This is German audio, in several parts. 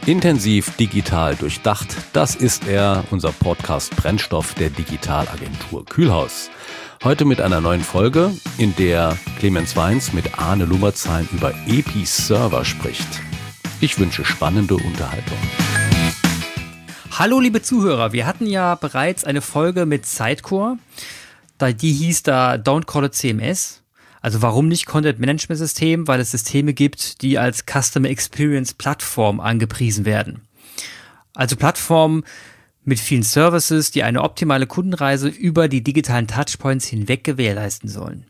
Intensiv digital durchdacht, das ist er, unser Podcast Brennstoff der Digitalagentur Kühlhaus. Heute mit einer neuen Folge, in der Clemens Weins mit Arne Lummerzheim über Episerver spricht. Ich wünsche spannende Unterhaltung. Hallo liebe Zuhörer, wir hatten ja bereits eine Folge mit Sitecore, die hieß da Don't Call It CMS. Also warum nicht Content Management System? Weil es Systeme gibt, die als Customer Experience Plattform angepriesen werden. Also Plattformen mit vielen Services, die eine optimale Kundenreise über die digitalen Touchpoints hinweg gewährleisten sollen.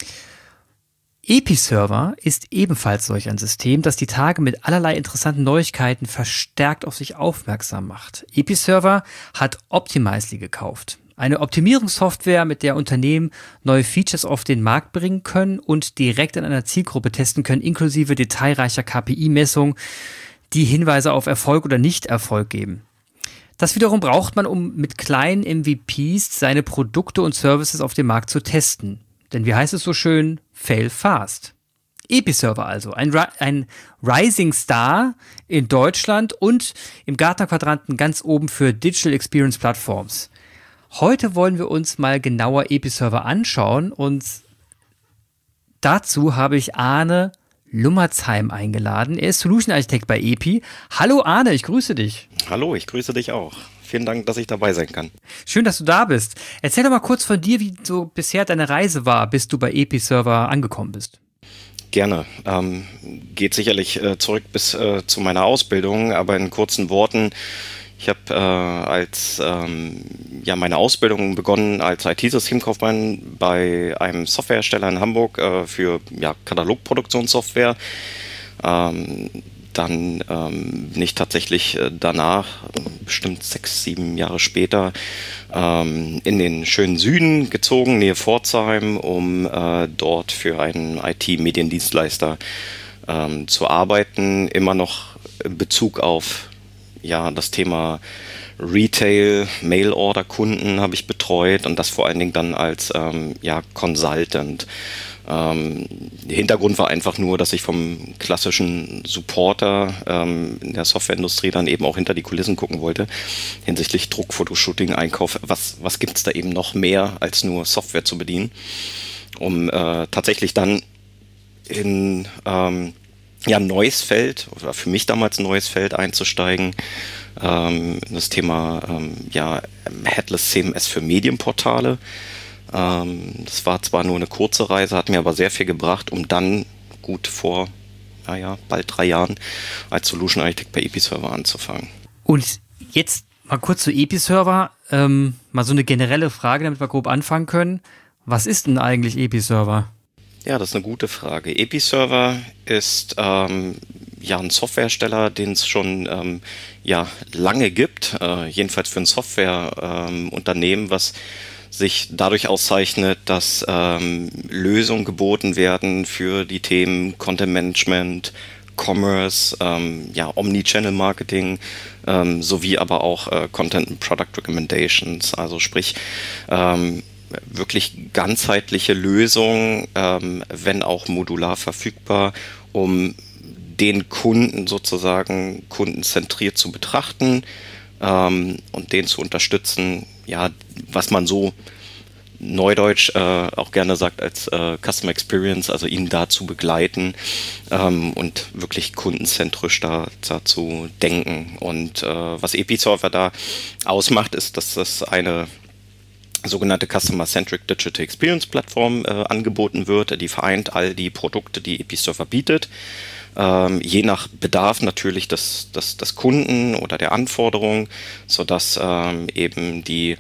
Episerver ist ebenfalls solch ein System, das die Tage mit allerlei interessanten Neuigkeiten verstärkt auf sich aufmerksam macht. Episerver hat Optimizely gekauft. Eine Optimierungssoftware, mit der Unternehmen neue Features auf den Markt bringen können und direkt in einer Zielgruppe testen können, inklusive detailreicher KPI-Messungen, die Hinweise auf Erfolg oder Nicht-Erfolg geben. Das wiederum braucht man, um mit kleinen MVPs seine Produkte und Services auf dem Markt zu testen. Denn wie heißt es so schön? Fail fast. Episerver also, ein Rising Star in Deutschland und im Gartner-Quadranten ganz oben für Digital Experience Platforms. Heute wollen wir uns mal genauer Episerver anschauen und dazu habe ich Arne Lummerzheim eingeladen. Er ist Solution Architect bei Epi. Hallo Arne, ich grüße dich. Hallo, ich grüße dich auch. Vielen Dank, dass ich dabei sein kann. Schön, dass du da bist. Erzähl doch mal kurz von dir, wie so bisher deine Reise war, bis du bei Episerver angekommen bist. Gerne. Geht sicherlich zurück bis zu meiner Ausbildung, aber in kurzen Worten. Ich habe meine Ausbildung begonnen als IT-Systemkaufmann bei einem Softwarehersteller in Hamburg für Katalogproduktionssoftware. Dann bin ich tatsächlich danach, bestimmt 6, 7 Jahre später, in den schönen Süden gezogen, Nähe Pforzheim, um dort für einen IT-Mediendienstleister zu arbeiten, immer noch in Bezug auf das Thema Retail, Mail-Order-Kunden habe ich betreut und das vor allen Dingen dann als Consultant. Der Hintergrund war einfach nur, dass ich vom klassischen Supporter in der Softwareindustrie dann eben auch hinter die Kulissen gucken wollte, hinsichtlich Druck, Fotoshooting, Einkauf, was gibt es da eben noch mehr als nur Software zu bedienen, um tatsächlich dann in ein neues Feld, oder für mich damals ein neues Feld einzusteigen, das Thema Headless CMS für Medienportale. Das war zwar nur eine kurze Reise, hat mir aber sehr viel gebracht, um dann gut vor bald 3 Jahren als Solution Architect bei Episerver anzufangen. Und jetzt mal kurz zu Episerver, mal so eine generelle Frage, damit wir grob anfangen können. Was ist denn eigentlich Episerver? Ja, das ist eine gute Frage. Episerver ist ein Softwarehersteller, den es schon lange gibt, jedenfalls für ein Softwareunternehmen, was sich dadurch auszeichnet, dass Lösungen geboten werden für die Themen Content Management, Commerce, Omnichannel Marketing, sowie aber auch Content and Product Recommendations, also sprich wirklich ganzheitliche Lösung, wenn auch modular verfügbar, um den Kunden sozusagen kundenzentriert zu betrachten und den zu unterstützen, was man so neudeutsch auch gerne sagt als Customer Experience, also ihn da zu begleiten und wirklich kundenzentrisch da zu denken. Und was Episerver da ausmacht, ist, dass das eine sogenannte Customer-Centric Digital Experience Plattform angeboten wird. Die vereint all die Produkte, die Episerver bietet. Je nach Bedarf natürlich des Kunden oder der Anforderung, sodass eben die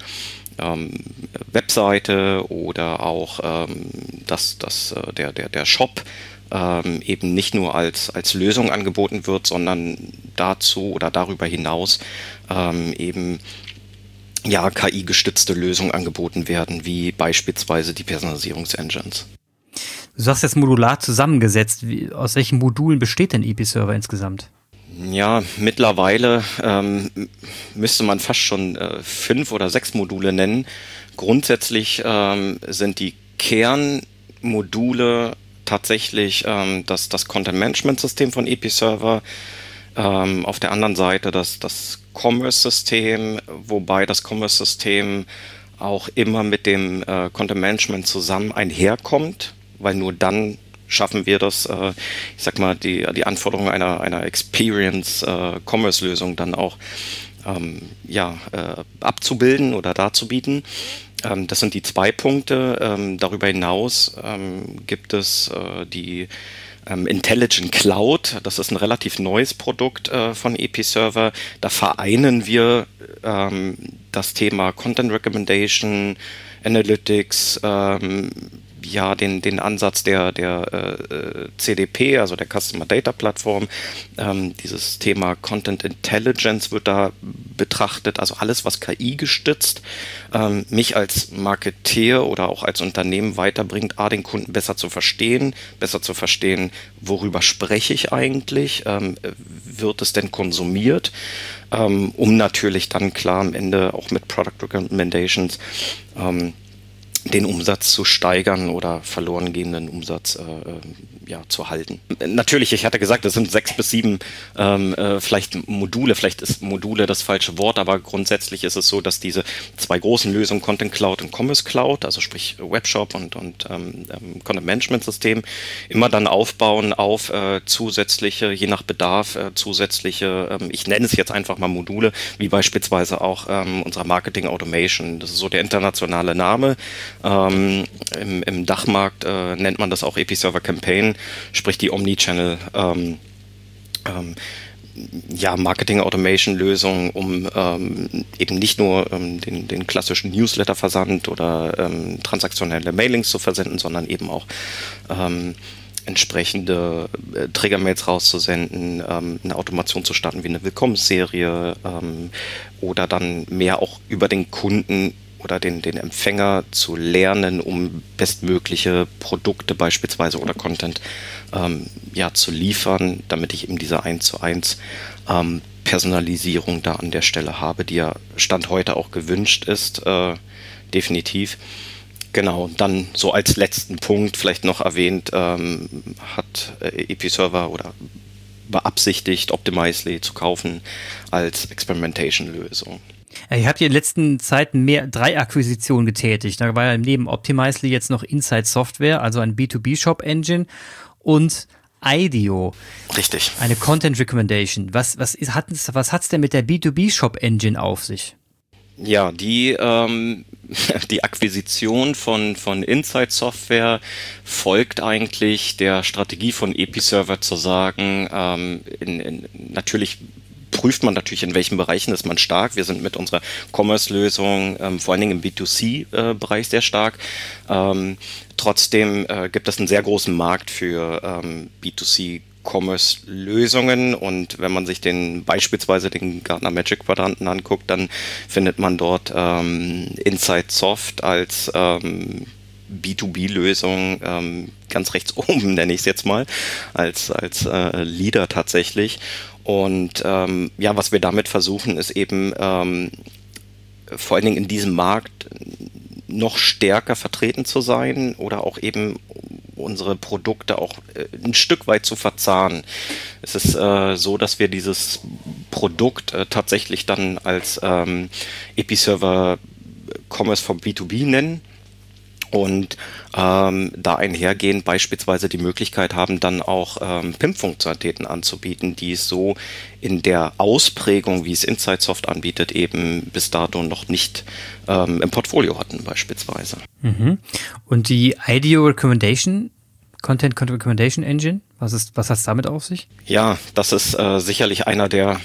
Webseite oder auch der Shop eben nicht nur als Lösung angeboten wird, sondern dazu oder darüber hinaus eben KI-gestützte Lösungen angeboten werden, wie beispielsweise die Personalisierungsengines. Du sagst jetzt modular zusammengesetzt. Aus welchen Modulen besteht denn Episerver insgesamt? Ja, mittlerweile müsste man fast schon 5 oder 6 Module nennen. Grundsätzlich sind die Kernmodule tatsächlich das Content-Management-System von Episerver, Auf der anderen Seite das Commerce-System, wobei das Commerce-System auch immer mit dem Content Management zusammen einherkommt, weil nur dann schaffen wir das, ich sag mal, die Anforderungen einer Experience-Commerce-Lösung dann auch abzubilden oder darzubieten. Das sind die 2 Punkte. Darüber hinaus gibt es die Intelligent Cloud. Das ist ein relativ neues Produkt von Episerver. Da vereinen wir das Thema Content Recommendation, Analytics, den Ansatz der CDP, also der Customer Data Plattform. Dieses Thema Content Intelligence wird da betrachtet, also alles, was KI gestützt mich als Marketeer oder auch als Unternehmen weiterbringt, den Kunden besser zu verstehen, worüber spreche ich eigentlich, wird es denn konsumiert, um natürlich dann klar am Ende auch mit Product Recommendations den Umsatz zu steigern oder verloren gehenden Umsatz zu halten. Natürlich, ich hatte gesagt, es sind 6 bis 7 vielleicht Module, vielleicht ist Module das falsche Wort, aber grundsätzlich ist es so, dass diese 2 großen Lösungen, Content Cloud und Commerce Cloud, also sprich Webshop und Content Management System, immer dann aufbauen auf zusätzliche, je nach Bedarf, zusätzliche, ich nenne es jetzt einfach mal Module, wie beispielsweise auch unsere Marketing Automation. Das ist so der internationale Name. Im Dachmarkt nennt man das auch Episerver Campaign, sprich die Omnichannel Marketing Automation Lösung, um eben nicht nur den klassischen Newsletter-Versand oder transaktionelle Mailings zu versenden, sondern eben auch entsprechende Triggermails rauszusenden, eine Automation zu starten wie eine Willkommensserie oder dann mehr auch über den Kunden oder den Empfänger zu lernen, um bestmögliche Produkte beispielsweise oder Content zu liefern, damit ich eben diese 1:1 Personalisierung da an der Stelle habe, die ja Stand heute auch gewünscht ist, definitiv. Genau, dann so als letzten Punkt vielleicht noch erwähnt, hat Episerver oder beabsichtigt, Optimizely zu kaufen als Experimentation-Lösung. Ihr habt ja in den letzten Zeiten 3 Akquisitionen getätigt. Da war ja neben Optimizely jetzt noch Inside Software, also ein B2B-Shop-Engine und IDEO. Richtig. Eine Content Recommendation. Was hat's denn mit der B2B-Shop-Engine auf sich? Ja, die Akquisition von Inside Software folgt eigentlich der Strategie von Episerver zu sagen, natürlich prüft man natürlich, in welchen Bereichen ist man stark. Wir sind mit unserer Commerce-Lösung vor allen Dingen im B2C-Bereich sehr stark. Trotzdem gibt es einen sehr großen Markt für B2C Commerce-Lösungen, und wenn man sich beispielsweise den Gartner Magic Quadranten anguckt, dann findet man dort Inside Soft als B2B-Lösung ganz rechts oben, nenne ich es jetzt mal, als Leader tatsächlich. Und was wir damit versuchen, ist eben vor allen Dingen in diesem Markt noch stärker vertreten zu sein oder auch eben unsere Produkte auch ein Stück weit zu verzahnen. Es ist so, dass wir dieses Produkt tatsächlich dann als Episerver Commerce for B2B nennen. Und da einhergehend beispielsweise die Möglichkeit haben, dann auch PIM-Funktionalitäten anzubieten, die es so in der Ausprägung, wie es Inside Soft anbietet, eben bis dato noch nicht im Portfolio hatten beispielsweise. Mhm. Und die IDEO Recommendation, Content Recommendation Engine, was hat es damit auf sich? Ja, das ist sicherlich einer der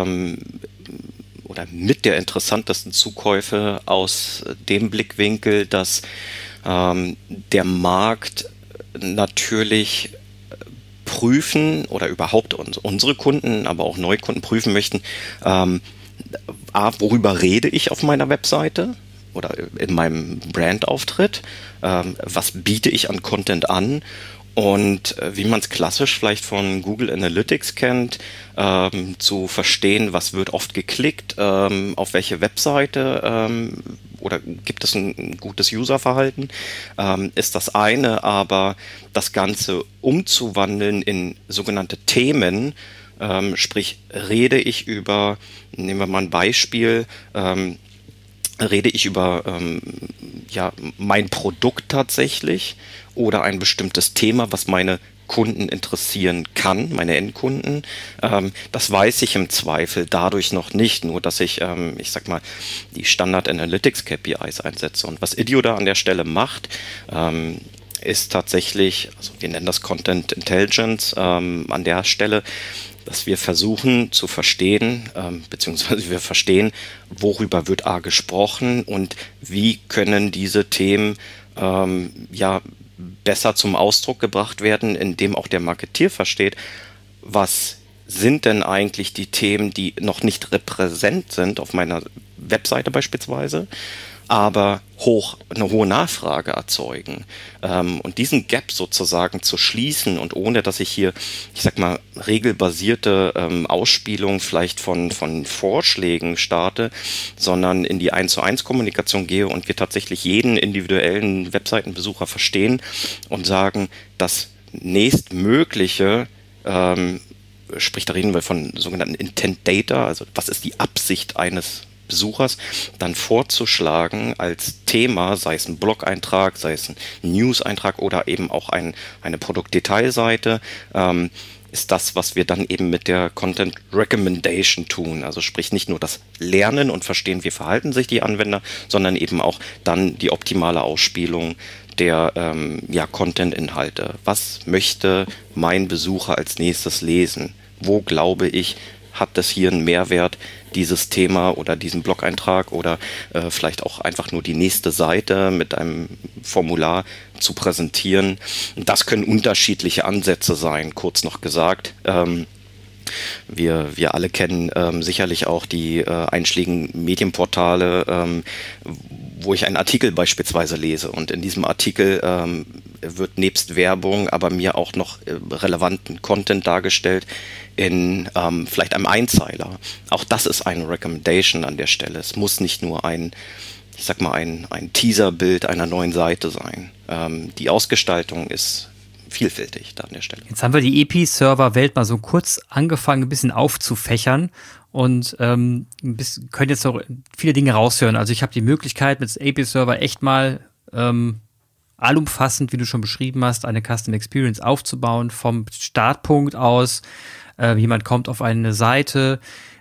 oder mit der interessantesten Zukäufe aus dem Blickwinkel, dass der Markt natürlich prüfen oder überhaupt unsere Kunden, aber auch Neukunden prüfen möchten, worüber rede ich auf meiner Webseite oder in meinem Brandauftritt, was biete ich an Content an. Und wie man es klassisch vielleicht von Google Analytics kennt, zu verstehen, was wird oft geklickt, auf welche Webseite oder gibt es ein gutes Userverhalten, ist das eine, aber das Ganze umzuwandeln in sogenannte Themen, Sprich, rede ich über, nehmen wir mal ein Beispiel, rede ich über mein Produkt tatsächlich oder ein bestimmtes Thema, was meine Kunden interessieren kann, meine Endkunden. Das weiß ich im Zweifel dadurch noch nicht, nur dass ich sag mal, die Standard Analytics KPIs einsetze. Und was Idio da an der Stelle macht, ist tatsächlich, also wir nennen das Content Intelligence an der Stelle, dass wir versuchen zu verstehen, beziehungsweise wir verstehen, worüber wird gesprochen und wie können diese Themen besser zum Ausdruck gebracht werden, indem auch der Marketier versteht, was sind denn eigentlich die Themen, die noch nicht repräsent sind auf meiner Webseite beispielsweise, aber eine hohe Nachfrage erzeugen. Und diesen Gap sozusagen zu schließen und ohne, dass ich hier, ich sag mal, regelbasierte Ausspielung vielleicht von Vorschlägen starte, sondern in die 1:1 Kommunikation gehe und wir tatsächlich jeden individuellen Webseitenbesucher verstehen und sagen, das nächstmögliche, sprich, da reden wir von sogenannten Intent Data, also was ist die Absicht eines Besuchers, dann vorzuschlagen als Thema, sei es ein Blog-Eintrag, sei es ein News-Eintrag oder eben auch eine Produktdetailseite, ist das, was wir dann eben mit der Content Recommendation tun. Also sprich nicht nur das Lernen und Verstehen, wie verhalten sich die Anwender, sondern eben auch dann die optimale Ausspielung der Content-Inhalte. Was möchte mein Besucher als nächstes lesen? Wo glaube ich, hat es hier einen Mehrwert, dieses Thema oder diesen Blog-Eintrag oder vielleicht auch einfach nur die nächste Seite mit einem Formular zu präsentieren. Das können unterschiedliche Ansätze sein, kurz noch gesagt. Wir alle kennen sicherlich auch die einschlägigen Medienportale, wo ich einen Artikel beispielsweise lese und in diesem Artikel wird nebst Werbung aber mir auch noch relevanten Content dargestellt in vielleicht einem Einzeiler. Auch das ist eine Recommendation an der Stelle. Es muss nicht nur ein Teaserbild einer neuen Seite sein. Die Ausgestaltung ist vielfältig da an der Stelle. Jetzt haben wir die EP-Server-Welt mal so kurz angefangen, ein bisschen aufzufächern und können jetzt noch viele Dinge raushören. Also ich habe die Möglichkeit, mit EP-Server echt mal allumfassend, wie du schon beschrieben hast, eine Custom Experience aufzubauen, vom Startpunkt aus. Jemand kommt auf eine Seite,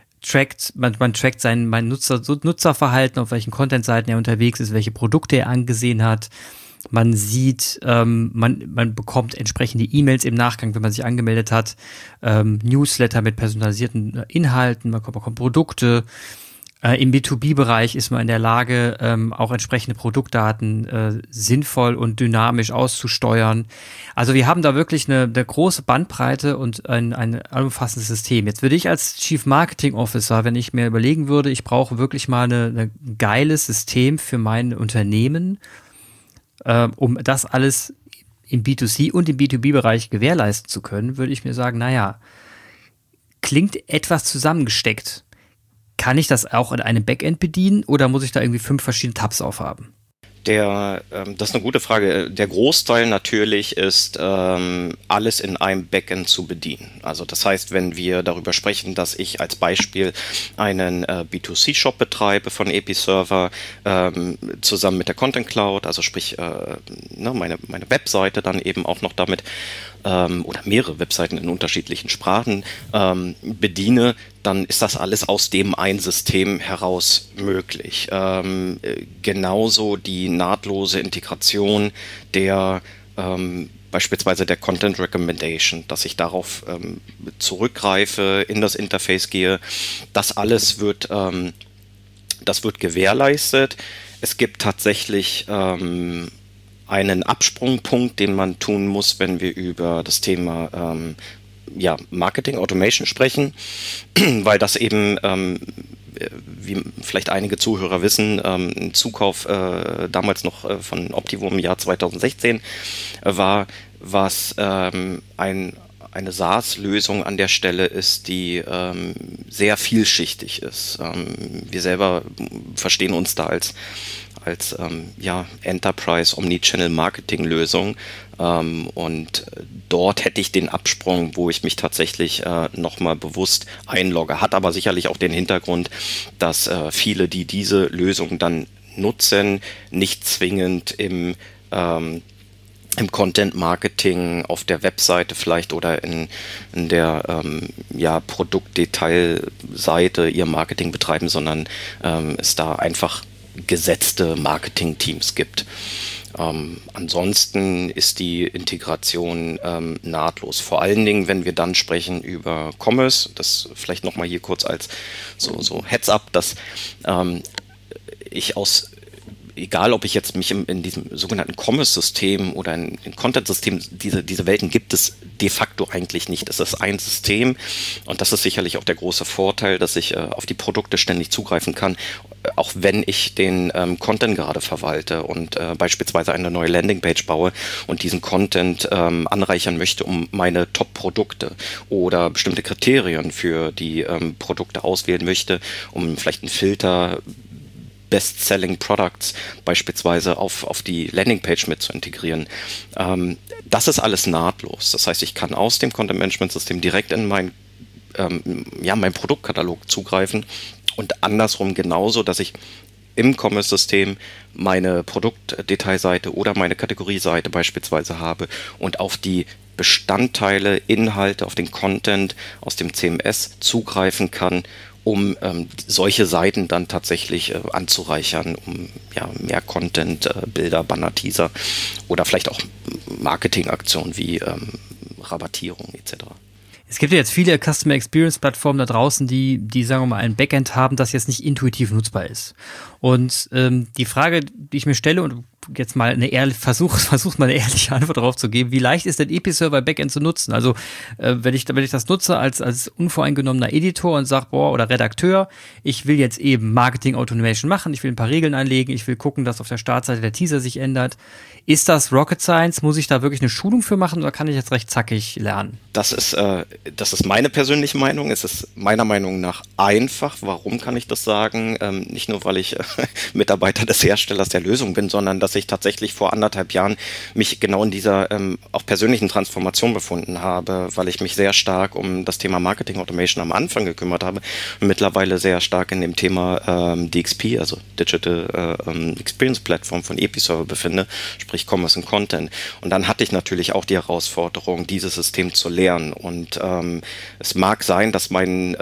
man trackt mein Nutzerverhalten, auf welchen Content-Seiten er unterwegs ist, welche Produkte er angesehen hat. Man sieht, man bekommt entsprechende E-Mails im Nachgang, wenn man sich angemeldet hat, Newsletter mit personalisierten Inhalten, man bekommt Produkte. Im B2B-Bereich ist man in der Lage, auch entsprechende Produktdaten sinnvoll und dynamisch auszusteuern. Also wir haben da wirklich eine große Bandbreite und ein allumfassendes System. Jetzt würde ich als Chief Marketing Officer, wenn ich mir überlegen würde, ich brauche wirklich mal ein geiles System für mein Unternehmen, um das alles im B2C und im B2B-Bereich gewährleisten zu können, würde ich mir sagen, naja, klingt etwas zusammengesteckt. Kann ich das auch in einem Backend bedienen oder muss ich da irgendwie 5 verschiedene Tabs aufhaben? Das ist eine gute Frage. Der Großteil natürlich ist, alles in einem Backend zu bedienen. Also das heißt, wenn wir darüber sprechen, dass ich als Beispiel einen B2C-Shop betreibe von EP-Server zusammen mit der Content Cloud, also sprich meine Webseite dann eben auch noch damit oder mehrere Webseiten in unterschiedlichen Sprachen bediene, dann ist das alles aus dem einen System heraus möglich. Genauso die nahtlose Integration der beispielsweise der Content Recommendation, dass ich darauf zurückgreife, in das Interface gehe. Das alles wird gewährleistet. Es gibt tatsächlich einen Absprungpunkt, den man tun muss, wenn wir über das Thema Marketing Automation sprechen, weil das eben, wie vielleicht einige Zuhörer wissen, ein Zukauf damals noch von Optivum im Jahr 2016 war, was ein eine SaaS-Lösung an der Stelle ist, die sehr vielschichtig ist. Wir selber verstehen uns da als Enterprise Omnichannel Marketing Lösung, und dort hätte ich den Absprung, wo ich mich tatsächlich nochmal bewusst einlogge. Hat aber sicherlich auch den Hintergrund, dass viele, die diese Lösung dann nutzen, nicht zwingend im Content Marketing auf der Webseite vielleicht oder in der Produktdetailseite ihr Marketing betreiben, sondern es da einfach gesetzte Marketing-Teams gibt. Ansonsten ist die Integration nahtlos. Vor allen Dingen, wenn wir dann sprechen über Commerce, das vielleicht nochmal hier kurz als so Heads-up, dass ich egal ob ich jetzt mich in diesem sogenannten Commerce-System oder in Content-System, diese Welten gibt es de facto eigentlich nicht. Es ist ein System und das ist sicherlich auch der große Vorteil, dass ich auf die Produkte ständig zugreifen kann, auch wenn ich den Content gerade verwalte und beispielsweise eine neue Landingpage baue und diesen Content anreichern möchte, um meine Top-Produkte oder bestimmte Kriterien für die Produkte auswählen möchte, um vielleicht einen Filter Best-Selling Products beispielsweise auf die Landingpage mit zu integrieren. Das ist alles nahtlos. Das heißt, ich kann aus dem Content-Management-System direkt in meinen Produktkatalog zugreifen und andersrum genauso, dass ich im Commerce-System meine Produktdetailseite oder meine Kategorieseite beispielsweise habe und auf die Bestandteile, Inhalte, auf den Content aus dem CMS zugreifen kann, um solche Seiten dann tatsächlich anzureichern, um mehr Content, Bilder, Banner, Teaser oder vielleicht auch Marketingaktionen wie Rabattierung etc. Es gibt ja jetzt viele Customer Experience Plattformen da draußen, die sagen wir mal ein Backend haben, das jetzt nicht intuitiv nutzbar ist. Und die Frage, die ich mir stelle und jetzt mal versuch mal eine ehrliche Antwort darauf zu geben, wie leicht ist denn Episerver Backend zu nutzen? Also wenn ich das nutze als unvoreingenommener Editor und sage, oder Redakteur, ich will jetzt eben Marketing Automation machen, ich will ein paar Regeln einlegen, ich will gucken, dass auf der Startseite der Teaser sich ändert. Ist das Rocket Science? Muss ich da wirklich eine Schulung für machen oder kann ich jetzt recht zackig lernen? Das ist meine persönliche Meinung. Es ist meiner Meinung nach einfach. Warum kann ich das sagen? Nicht nur, weil ich Mitarbeiter des Herstellers der Lösung bin, sondern dass ich tatsächlich vor 1,5 Jahren mich genau in dieser auch persönlichen Transformation befunden habe, weil ich mich sehr stark um das Thema Marketing Automation am Anfang gekümmert habe und mittlerweile sehr stark in dem Thema DXP, also Digital Experience Platform von Episerver befinde, sprich Commerce und Content. Und dann hatte ich natürlich auch die Herausforderung, dieses System zu lernen. Und es mag sein, dass mein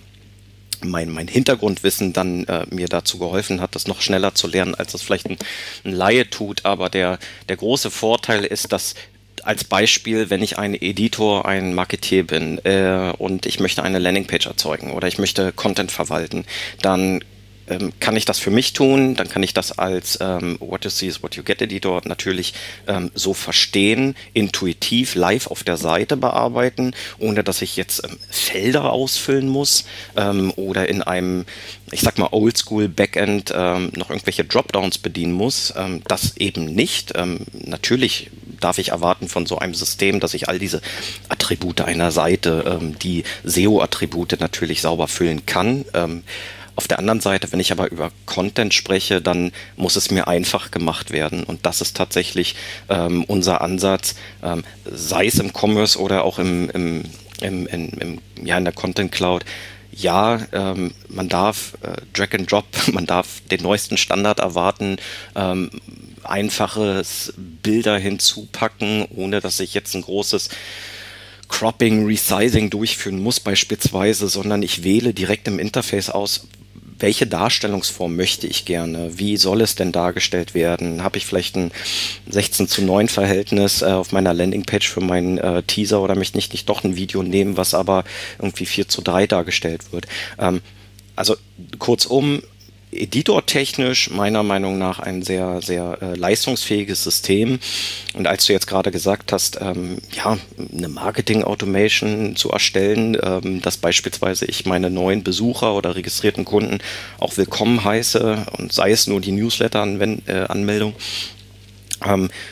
Hintergrundwissen dann mir dazu geholfen hat, das noch schneller zu lernen, als das vielleicht ein Laie tut. Aber der große Vorteil ist, dass als Beispiel, wenn ich ein Editor, ein Marketier bin und ich möchte eine Landingpage erzeugen oder ich möchte Content verwalten, dann kann ich das für mich tun, dann kann ich das als What you see is what you get Editor natürlich so verstehen, intuitiv live auf der Seite bearbeiten, ohne dass ich jetzt Felder ausfüllen muss oder in einem, ich sag mal, Oldschool Backend noch irgendwelche Dropdowns bedienen muss. Das eben nicht. Natürlich darf ich erwarten von so einem System, dass ich all diese Attribute einer Seite, die SEO-Attribute natürlich sauber füllen kann. Auf der anderen Seite, wenn ich aber über Content spreche, dann muss es mir einfach gemacht werden. Und das ist tatsächlich unser Ansatz, sei es im Commerce oder auch in der Content Cloud. Ja, man darf Drag and Drop, man darf den neuesten Standard erwarten, einfaches Bilder hinzupacken, ohne dass ich jetzt ein großes Cropping, Resizing durchführen muss beispielsweise, sondern ich wähle direkt im Interface aus, welche Darstellungsform möchte ich gerne? Wie soll es denn dargestellt werden? Habe ich vielleicht ein 16:9 Verhältnis auf meiner Landingpage für meinen Teaser oder möchte ich nicht doch ein Video nehmen, was aber irgendwie 4:3 dargestellt wird? Also kurzum, editortechnisch meiner Meinung nach ein sehr, sehr leistungsfähiges System. Und als du jetzt gerade gesagt hast, eine Marketing-Automation zu erstellen, dass beispielsweise ich meine neuen Besucher oder registrierten Kunden auch willkommen heiße und sei es nur die Newsletter-Anmeldung,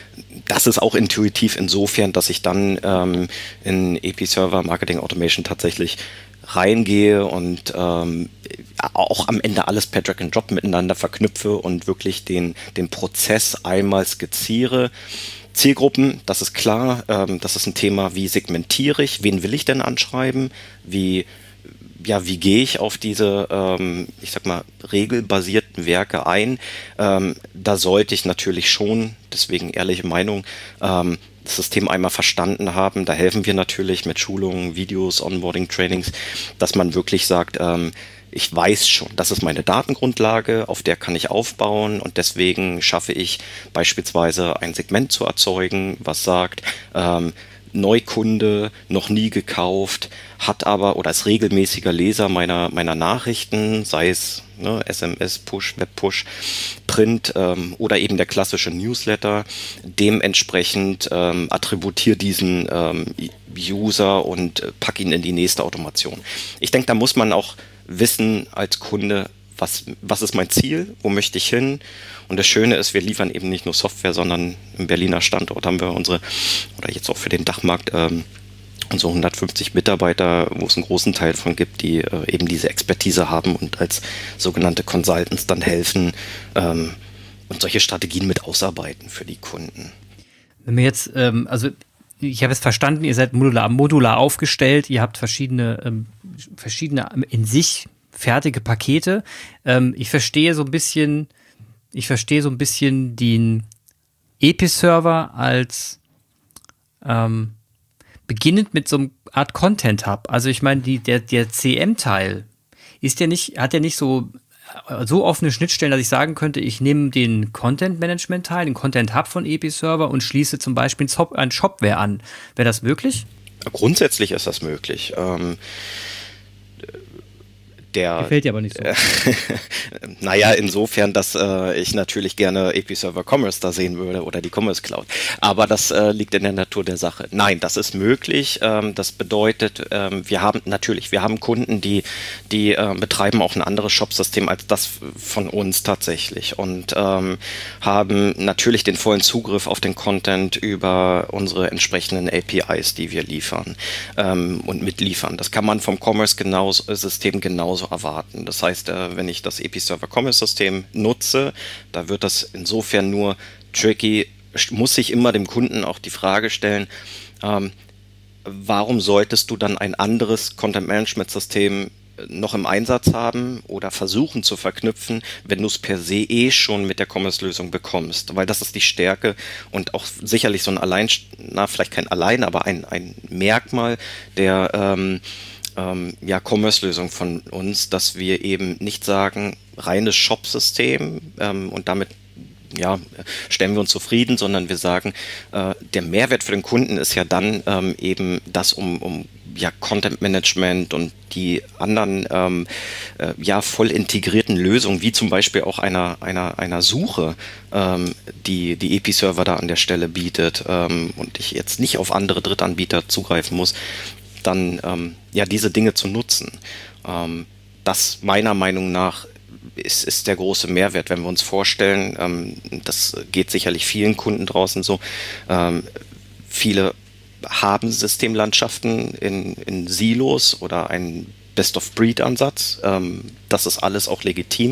das ist auch intuitiv insofern, dass ich dann in Episerver Marketing Automation tatsächlich reingehe und auch am Ende alles per Drag and Drop miteinander verknüpfe und wirklich den Prozess einmal skizziere. Zielgruppen, das ist klar, das ist ein Thema, wie segmentiere ich, wen will ich denn anschreiben, wie gehe ich auf diese, ich sag mal, regelbasierten Werke ein? Da sollte ich natürlich schon, deswegen ehrliche Meinung, das System einmal verstanden haben. Da helfen wir natürlich mit Schulungen, Videos, Onboarding, Trainings, dass man wirklich sagt, ich weiß schon, das ist meine Datengrundlage, auf der kann ich aufbauen und deswegen schaffe ich beispielsweise ein Segment zu erzeugen, was sagt, Neukunde, noch nie gekauft, hat aber oder ist regelmäßiger Leser meiner Nachrichten, sei es SMS, Push, Web-Push, Print oder eben der klassische Newsletter. Dementsprechend attributiere diesen User und pack ihn in die nächste Automation. Ich denke, da muss man auch wissen als Kunde, was ist mein Ziel, wo möchte ich hin? Und das Schöne ist, wir liefern eben nicht nur Software, sondern im Berliner Standort haben wir oder jetzt auch für den Dachmarkt, unsere 150 Mitarbeiter, wo es einen großen Teil von gibt, die eben diese Expertise haben und als sogenannte Consultants dann helfen und solche Strategien mit ausarbeiten für die Kunden. Wenn wir jetzt, ich habe es verstanden, ihr seid modular aufgestellt, ihr habt verschiedene in sich fertige Pakete. Ich verstehe so ein bisschen den Episerver als beginnend mit so einer Art Content Hub. Also ich meine, der CM-Teil hat ja nicht so offene Schnittstellen, dass ich sagen könnte, ich nehme den Content-Management-Teil, den Content Hub von Episerver und schließe zum Beispiel ein Shopware an. Wäre das möglich? Grundsätzlich ist das möglich. Gefällt dir aber nicht so. Naja, insofern, dass ich natürlich gerne Episerver Commerce da sehen würde oder die Commerce Cloud. Aber das liegt in der Natur der Sache. Nein, das ist möglich. Das bedeutet, wir haben Kunden, die betreiben auch ein anderes Shopsystem als das von uns tatsächlich und haben natürlich den vollen Zugriff auf den Content über unsere entsprechenden APIs, die wir liefern und mitliefern. Das kann man vom Commerce-System genauso erwarten. Das heißt, wenn ich das Episerver Commerce System nutze, da wird das insofern nur tricky, muss ich immer dem Kunden auch die Frage stellen, warum solltest du dann ein anderes Content Management System noch im Einsatz haben oder versuchen zu verknüpfen, wenn du es per se schon mit der Commerce-Lösung bekommst, weil das ist die Stärke und auch sicherlich so ein vielleicht kein Allein, aber ein Merkmal der Commerce-Lösung von uns, dass wir eben nicht sagen, reines Shop-System und damit stellen wir uns zufrieden, sondern wir sagen, der Mehrwert für den Kunden ist ja dann eben das um Content-Management und die anderen voll integrierten Lösungen, wie zum Beispiel auch einer Suche, die Episerver da an der Stelle bietet und ich jetzt nicht auf andere Drittanbieter zugreifen muss, dann diese Dinge zu nutzen. Das meiner Meinung nach ist der große Mehrwert, wenn wir uns vorstellen, das geht sicherlich vielen Kunden draußen so, viele haben Systemlandschaften in Silos oder einen Best-of-Breed-Ansatz, das ist alles auch legitim.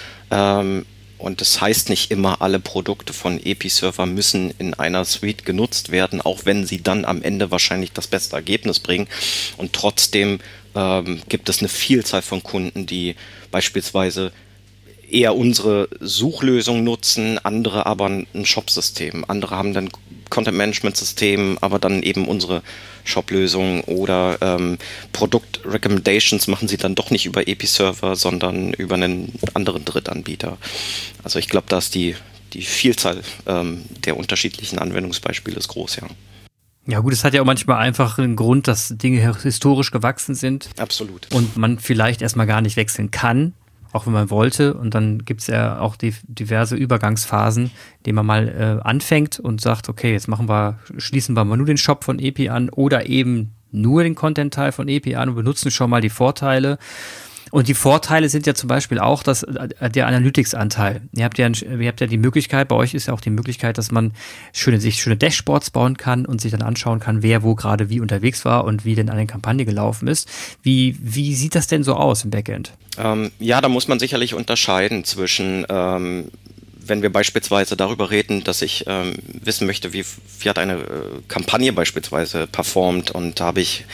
Und das heißt nicht immer, alle Produkte von Episerver müssen in einer Suite genutzt werden, auch wenn sie dann am Ende wahrscheinlich das beste Ergebnis bringen. Und trotzdem gibt es eine Vielzahl von Kunden, die beispielsweise eher unsere Suchlösung nutzen, andere aber ein Shop-System. Andere haben dann Content-Management-System, aber dann eben unsere Shop-Lösung oder Produkt-Recommendations machen sie dann doch nicht über Episerver, sondern über einen anderen Drittanbieter. Also ich glaube, da ist die Vielzahl der unterschiedlichen Anwendungsbeispiele ist groß, ja. Ja gut, es hat ja auch manchmal einfach einen Grund, dass Dinge historisch gewachsen sind. Absolut. Und man vielleicht erstmal gar nicht wechseln kann, auch wenn man wollte. Und dann gibt es ja auch diverse Übergangsphasen, in denen man mal anfängt und sagt, okay, jetzt schließen wir mal nur den Shop von Epi an oder eben nur den Content-Teil von Epi an und benutzen schon mal die Vorteile. Und die Vorteile sind ja zum Beispiel auch der Analytics-Anteil. Ihr habt ja die Möglichkeit, bei euch ist ja auch die Möglichkeit, dass man sich schöne Dashboards bauen kann und sich dann anschauen kann, wer wo gerade wie unterwegs war und wie denn eine Kampagne gelaufen ist. Wie sieht das denn so aus im Backend? Ja, da muss man sicherlich unterscheiden zwischen wenn wir beispielsweise darüber reden, dass ich wissen möchte, wie hat eine Kampagne beispielsweise performt, und da habe ich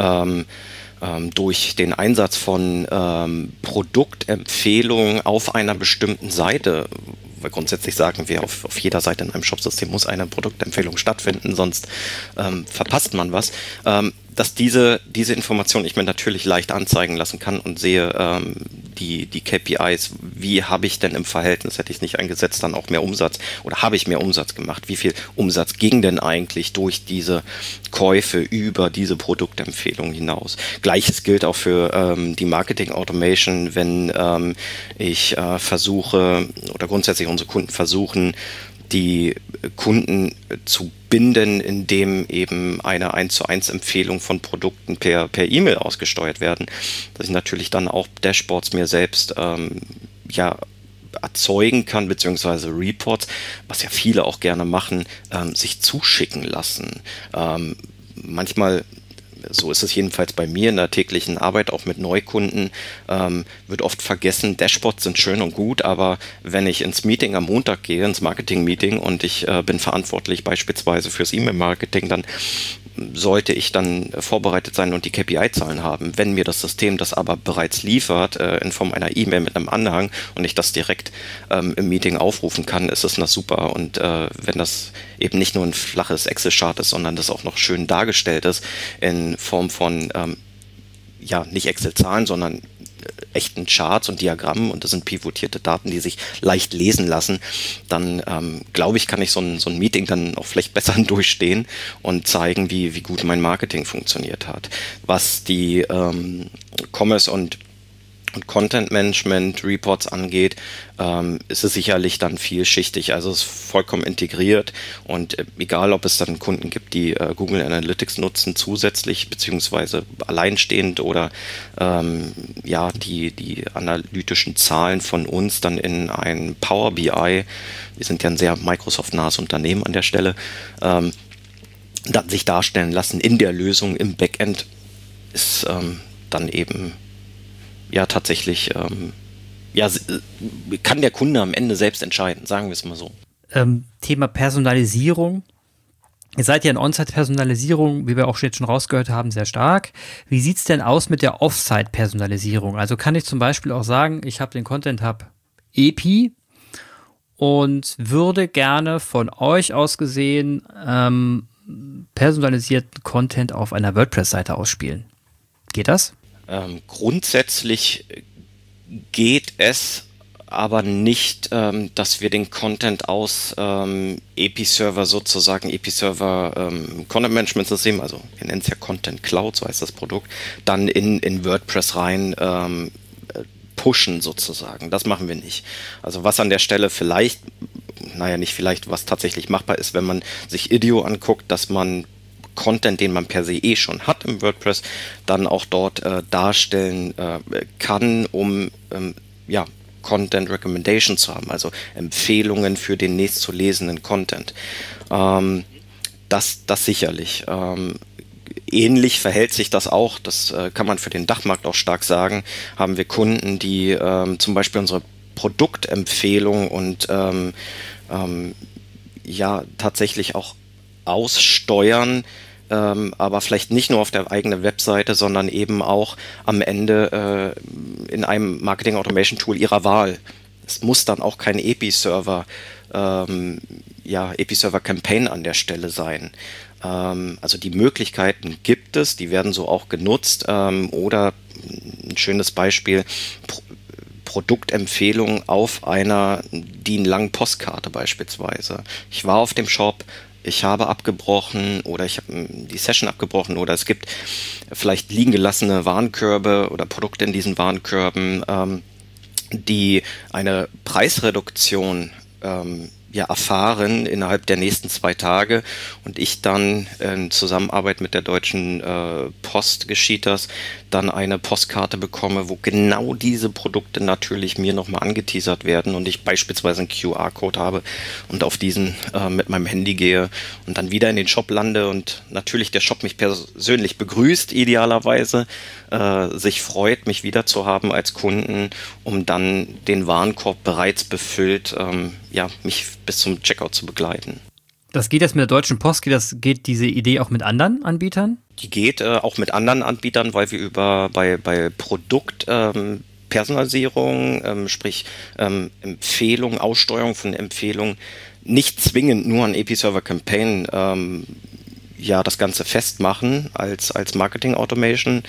durch den Einsatz von Produktempfehlungen auf einer bestimmten Seite, weil grundsätzlich sagen wir, auf jeder Seite in einem Shopsystem muss eine Produktempfehlung stattfinden, sonst verpasst man was, dass diese Information ich mir natürlich leicht anzeigen lassen kann und sehe die KPIs, wie habe ich denn im Verhältnis, hätte ich es nicht eingesetzt, dann auch mehr Umsatz, oder habe ich mehr Umsatz gemacht, wie viel Umsatz ging denn eigentlich durch diese Käufe über diese Produktempfehlung hinaus. Gleiches gilt auch für die Marketing Automation, wenn ich versuche, oder grundsätzlich unsere Kunden versuchen, die Kunden zu binden, indem eben eine 1:1 Empfehlung von Produkten per E-Mail ausgesteuert werden, dass ich natürlich dann auch Dashboards mir selbst erzeugen kann, beziehungsweise Reports, was ja viele auch gerne machen, sich zuschicken lassen. Manchmal, so ist es jedenfalls bei mir in der täglichen Arbeit, auch mit Neukunden, wird oft vergessen, Dashboards sind schön und gut, aber wenn ich ins Meeting am Montag gehe, ins Marketing-Meeting, und ich bin verantwortlich beispielsweise fürs E-Mail-Marketing, dann sollte ich dann vorbereitet sein und die KPI-Zahlen haben. Wenn mir das System das aber bereits liefert, in Form einer E-Mail mit einem Anhang, und ich das direkt im Meeting aufrufen kann, ist das super. Und wenn das eben nicht nur ein flaches Excel-Chart ist, sondern das auch noch schön dargestellt ist in Form von, nicht Excel-Zahlen, sondern echten Charts und Diagrammen, und das sind pivotierte Daten, die sich leicht lesen lassen, dann glaube ich, kann ich so ein Meeting dann auch vielleicht besser durchstehen und zeigen, wie gut mein Marketing funktioniert hat. Was die Commerce und Content Management Reports angeht, ist es sicherlich dann vielschichtig. Also es ist vollkommen integriert, und egal, ob es dann Kunden gibt, die Google Analytics nutzen zusätzlich beziehungsweise alleinstehend, oder die analytischen Zahlen von uns dann in ein Power BI, wir sind ja ein sehr Microsoft-nahes Unternehmen an der Stelle, dann sich darstellen lassen in der Lösung im Backend, ist dann eben tatsächlich, kann der Kunde am Ende selbst entscheiden, sagen wir es mal so. Thema Personalisierung. Ihr seid ja in On-Site-Personalisierung, wie wir auch jetzt schon rausgehört haben, sehr stark. Wie sieht es denn aus mit der Off-Site-Personalisierung? Also kann ich zum Beispiel auch sagen, ich habe den Content-Hub EPI und würde gerne von euch aus gesehen personalisierten Content auf einer WordPress-Seite ausspielen. Geht das? Grundsätzlich geht es, aber nicht, dass wir den Content aus Episerver sozusagen, Episerver Content Management System, also wir nennen es ja Content Cloud, so heißt das Produkt, dann in WordPress rein pushen sozusagen. Das machen wir nicht. Also was an der Stelle vielleicht, was tatsächlich machbar ist, wenn man sich IDEO anguckt, dass man Content, den man per se schon hat im WordPress, dann auch dort darstellen kann, um Content Recommendation zu haben, also Empfehlungen für den nächst zu lesenden Content. Das sicherlich. Ähnlich verhält sich das auch, das kann man für den Dachmarkt auch stark sagen, haben wir Kunden, die zum Beispiel unsere Produktempfehlung und tatsächlich auch aussteuern, aber vielleicht nicht nur auf der eigenen Webseite, sondern eben auch am Ende in einem Marketing Automation Tool ihrer Wahl. Es muss dann auch kein Episerver Episerver Campaign an der Stelle sein. Also die Möglichkeiten gibt es, die werden so auch genutzt, oder ein schönes Beispiel, Produktempfehlung auf einer DIN-langen Postkarte beispielsweise. Ich war auf dem Shop, ich habe abgebrochen oder ich habe die Session abgebrochen, oder es gibt vielleicht liegen gelassene Warenkörbe oder Produkte in diesen Warenkörben, die eine Preisreduktion erfahren innerhalb der nächsten 2 Tage und ich dann in Zusammenarbeit mit der Deutschen Post geschieht das, dann eine Postkarte bekomme, wo genau diese Produkte natürlich mir nochmal angeteasert werden und ich beispielsweise einen QR-Code habe und auf diesen mit meinem Handy gehe und dann wieder in den Shop lande und natürlich der Shop mich persönlich begrüßt, idealerweise, sich freut, mich wieder zu haben als Kunden, um dann den Warenkorb bereits befüllt, mich bis zum Checkout zu begleiten. Das geht jetzt mit der Deutschen Post, geht diese Idee auch mit anderen Anbietern? Die geht auch mit anderen Anbietern, weil wir bei Produktpersonalisierung, sprich Empfehlung, Aussteuerung von Empfehlungen, nicht zwingend nur an Episerver Campaign das Ganze festmachen als Marketing Automation.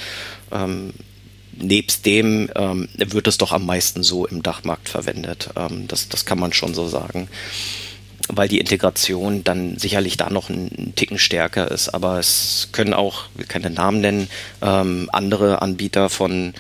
Nebst dem wird es doch am meisten so im Dachmarkt verwendet. Das kann man schon so sagen. Weil die Integration dann sicherlich da noch einen Ticken stärker ist. Aber es können auch, ich will keine Namen nennen, andere Anbieter von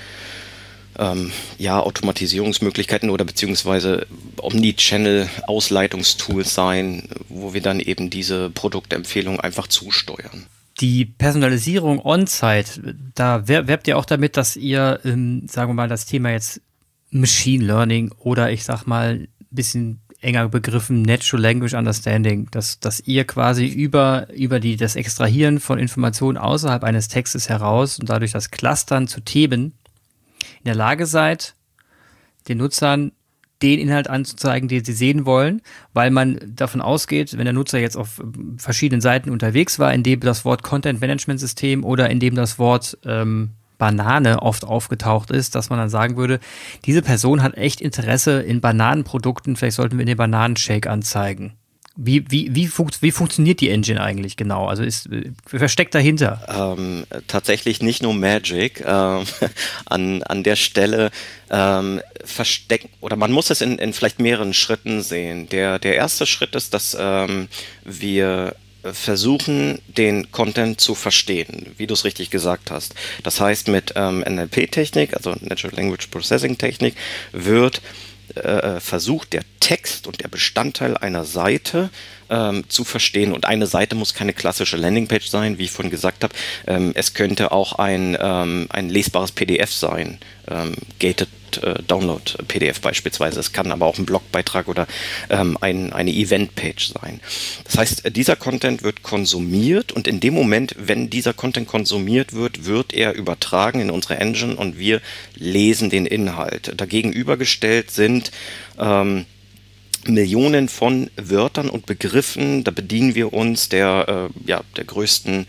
Automatisierungsmöglichkeiten oder beziehungsweise Omnichannel-Ausleitungstools sein, wo wir dann eben diese Produktempfehlung einfach zusteuern. Die Personalisierung on-site, da werbt ihr auch damit, dass ihr, sagen wir mal, das Thema jetzt Machine Learning oder ich sag mal ein bisschen enger begriffen Natural Language Understanding, dass ihr quasi über das Extrahieren von Informationen außerhalb eines Textes heraus und dadurch das Clustern zu Themen in der Lage seid, den Nutzern den Inhalt anzuzeigen, den sie sehen wollen, weil man davon ausgeht, wenn der Nutzer jetzt auf verschiedenen Seiten unterwegs war, in dem das Wort Content Management System oder in dem das Wort Banane oft aufgetaucht ist, dass man dann sagen würde, diese Person hat echt Interesse in Bananenprodukten, vielleicht sollten wir den Bananenshake anzeigen. Wie funktioniert die Engine eigentlich genau? Also wer steckt dahinter? Tatsächlich nicht nur Magic. An der Stelle verstecken, oder man muss es in vielleicht mehreren Schritten sehen. Der erste Schritt ist, dass wir versuchen, den Content zu verstehen, wie du es richtig gesagt hast. Das heißt, mit NLP-Technik, also Natural Language Processing-Technik, wird versucht, der Text und der Bestandteil einer Seite zu verstehen. Und eine Seite muss keine klassische Landingpage sein, wie ich vorhin gesagt habe. Es könnte auch ein lesbares PDF sein, Gated Download PDF beispielsweise. Es kann aber auch ein Blogbeitrag oder eine Eventpage sein. Das heißt, dieser Content wird konsumiert und in dem Moment, wenn dieser Content konsumiert wird, wird er übertragen in unsere Engine und wir lesen den Inhalt. Dagegenübergestellt sind Millionen von Wörtern und Begriffen. Da bedienen wir uns der größten